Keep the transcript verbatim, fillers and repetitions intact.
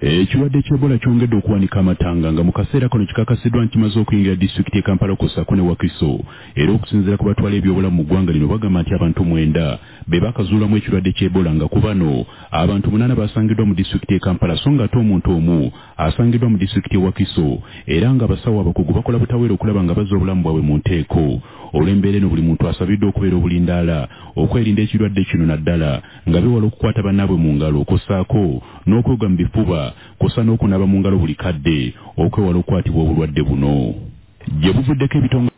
Ekirwadde ky'Ebola kyongedde okuwanika amatanga nga mu kaseera kano kikakasiddwa nti kimaze okuyingira disitulikiti y'e Kampala kw'ossaako ne Wakiso. Era okusinziira ku batwala ebyobulamu mu ggwanga lino bagamba nti abantu mwenda be baakazuulamu ekirwadde ky'Ebola nga ku bano abantu munaana basangiddwa mu disitulikiti y'e Kampala so ng'ate omuntu omu asangiddwa mu disitulikiti y'e Wakiso era nga abasawo abakugu bakola butaweera okulaba nga bazza obulamu bwabwe mu nteeko. Olw'embeera eno buli muntu asabiddwa okubeera obulindaala okwerinda ekirwadde kino naddala nga bewala okukwata bannaabwe mu ngalo okossaako n'okwoga mu bifuba kosa n'okunaaba mu ngalo buli kadde okwewala okukwatibwa obulwadde buno. Gye buvuddeko ebitongole